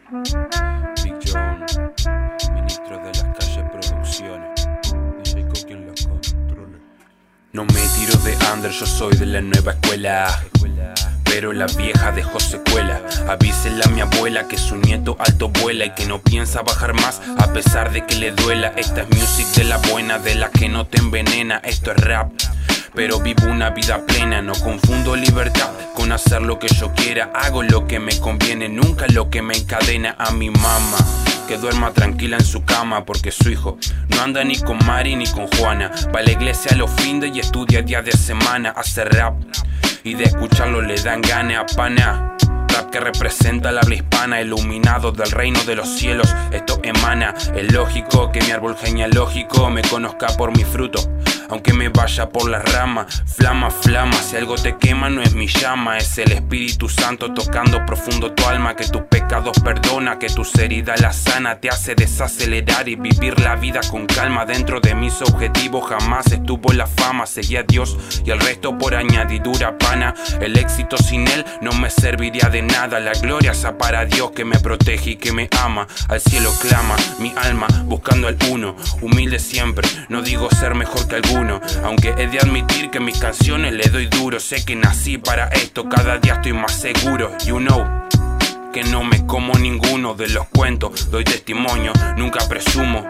Big John, ministro de las calles producciones. DJ Coqui en los controles. No me tiro de under, yo soy de la nueva escuela, pero la vieja dejó secuela. Avísele a mi abuela que su nieto alto vuela y que no piensa bajar más a pesar de que le duela. Esta es music de la buena, de la que no te envenena. Esto es rap, pero vivo una vida plena. No confundo libertad con hacer lo que yo quiera. Hago lo que me conviene, nunca lo que me encadena. A mi mamá, que duerma tranquila en su cama, porque su hijo no anda ni con Mari ni con Juana. Va a la iglesia a los findes y estudia día de semana. Hace rap y de escucharlo le dan gana a pana. Rap que representa la habla hispana, iluminado del reino de los cielos. Esto emana, es lógico que mi árbol genealógico me conozca por mi fruto, aunque me vaya por las ramas. Flama, flama, si algo te quema no es mi llama, es el Espíritu Santo tocando profundo tu alma. Que tus pecados perdona, que tus heridas la sana, te hace desacelerar y vivir la vida con calma. Dentro de mis objetivos jamás estuvo la fama, seguí a Dios y el resto por añadidura pana. El éxito sin él no me serviría de nada, la gloria es para Dios que me protege y que me ama. Al cielo clama mi alma buscando al uno, humilde siempre, no digo ser mejor que alguno, aunque he de admitir que mis canciones le doy duro. Sé que nací para esto, cada día estoy más seguro. You know que no me como ninguno de los cuentos, doy testimonio, nunca presumo.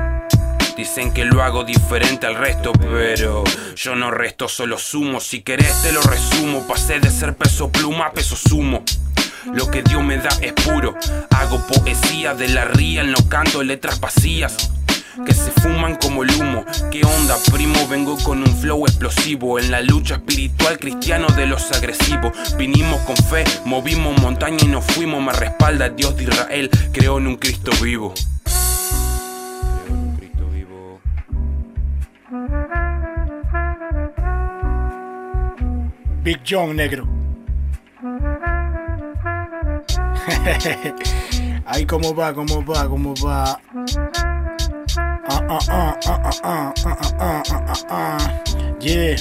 Dicen que lo hago diferente al resto, pero yo no resto, solo sumo. Si querés te lo resumo, pasé de ser peso pluma a peso sumo. Lo que Dios me da es puro, hago poesía de la real, no canto letras vacías que se fuman como el humo. ¿Qué onda, primo? Vengo con un flow explosivo en la lucha espiritual cristiano de los agresivos. Vinimos con fe, movimos montaña y nos fuimos. Me respalda Dios de Israel, creo en un Cristo vivo. Big John, negro. Ay, cómo va. Yeah.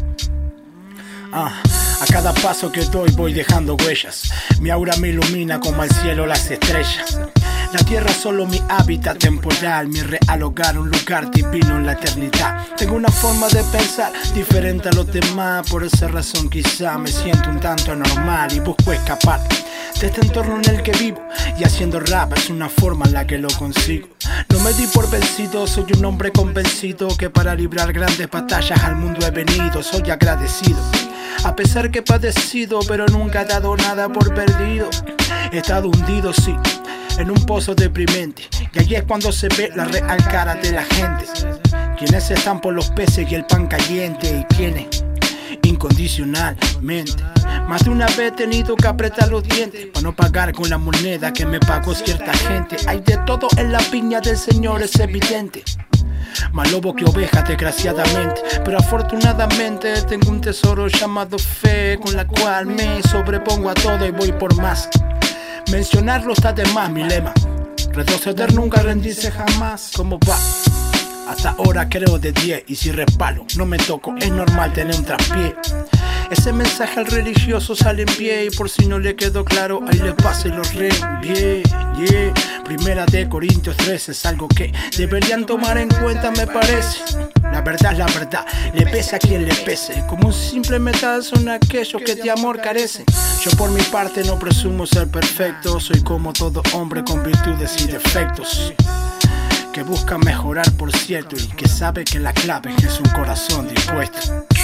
A cada paso que doy voy dejando huellas. Mi aura me ilumina como al cielo las estrellas. La tierra es solo mi hábitat temporal, mi real hogar, un lugar divino en la eternidad. Tengo una forma de pensar diferente a los demás, por esa razón quizá me siento un tanto anormal y busco escapar de este entorno en el que vivo, y haciendo rap es una forma en la que lo consigo. No me di por vencido, soy un hombre convencido que para librar grandes batallas al mundo he venido. Soy agradecido, a pesar que he padecido, pero nunca he dado nada por perdido. He estado hundido, sí, en un pozo deprimente, y allí es cuando se ve la real cara de la gente. Quienes están por los peces y el pan caliente, y quienes incondicionalmente. Más de una vez he tenido que apretar los dientes para no pagar con la moneda que me pagó cierta gente. Hay de todo en la viña del Señor, es evidente. Más lobo que oveja, desgraciadamente, pero afortunadamente tengo un tesoro llamado fe, con la cual me sobrepongo a todo y voy por más. Mencionarlo está de más, mi lema. Retroceder nunca, rendirse jamás. ¿Cómo va? Hasta ahora creo de 10, y si respalo no me toco, es normal tener un traspié. Ese mensaje al religioso sale en pie, y por si no le quedó claro, ahí les paso y los reenvié. Yeah. Primera de Corintios 13 es algo que deberían tomar en cuenta, me parece. La verdad es la verdad, le pese a quien le pese. Como un simple metal son aquellos que de amor carecen. Yo por mi parte no presumo ser perfecto, soy como todo hombre con virtudes y defectos, que busca mejorar por cierto, y que sabe que la clave es un corazón dispuesto.